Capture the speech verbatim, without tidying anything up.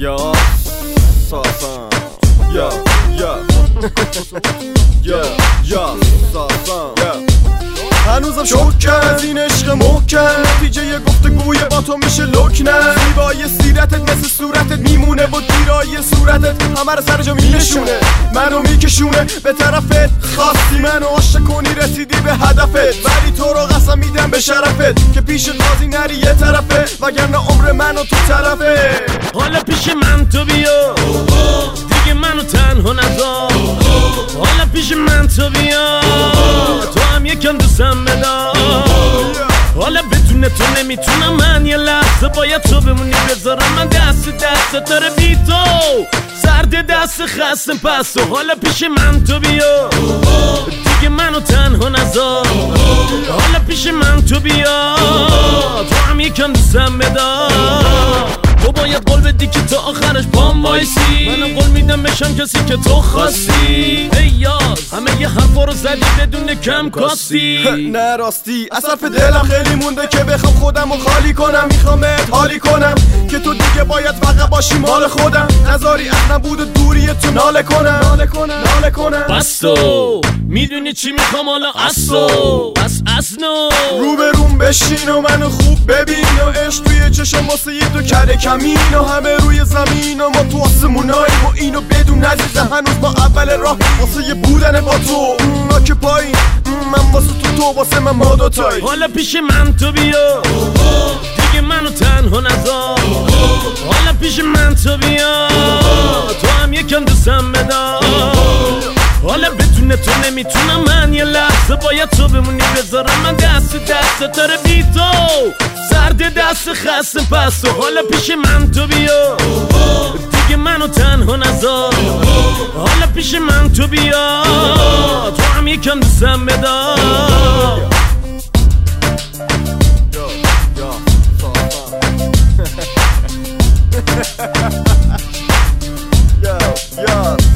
یا ساسان یا یا یا یا ساسان هنوزم شوکن از این عشق محکم نتیجه یه گفتگوی با تو میشه لکنه زیبای سیرتت مثل صورتت میمونه با دیرای صورتت همه رو سر جا مینشونه منو میکشونه به طرفت خواستی منو عاشق کنی رسیدی به هدفت ولی تو رو قسم میدم به شرفت که پیش قاضی نری یه طرفه وگرنه عمر منو تو طرفه حالا پیش من تو بیا دیگه منو تنها نذار حالا پیش من تو بیا تو هم یکم دوستم بدار حالا بدون تو نمیتونم من یه لحظه باید تو بمونی بذارم من دست دست داره بی تو سرد دست خستم پس و حالا پیش من تو بیا دیگه منو تنها نذار حالا پیش من تو بیا تو هم یکم دوستم بدار تو باید قول بدی که تا آخرش پام وایسی منم قول میدم بشم کسی که تو خواستی ای یاز همه یه حرفا رو زدی بدون کم کاستی نه راستی از حرف دلم خیلی مونده که بخوام خودم رو خالی کنم میخوامت حالی کنم که تو دیگه باید فقط باشی مال خودم نذاری از نبود دوری تو ناله کنم ناله کنم ناله کنم بس تو میدونی چی میخوام حالا اصو بس اصنو رو به روم بشین و منو خوب ببین و عشق توی چشم واسه یه دو کره کمین و همه روی زمین و ما تو آسموناییم و اینو بدون عزیزم هنوز با اول راه واسه یه بودن با تو ما که پایین من واسه تو تو واسه من ما دوتایی حالا پیش من تو بیا دیگه منو تنها نذار حالا پیش من تو بیا تو هم یکم دوستم بدار حالا بدون تو نمیتونم من یه لحظه باید تو بمونی بذارم من دست دست داره بی تو سرد دست خستم پس و حالا پیش من تو بیا دیگه منو تنها نذار حالا پیش من تو بیا تو هم یکم دوستم بدار Yo, yo.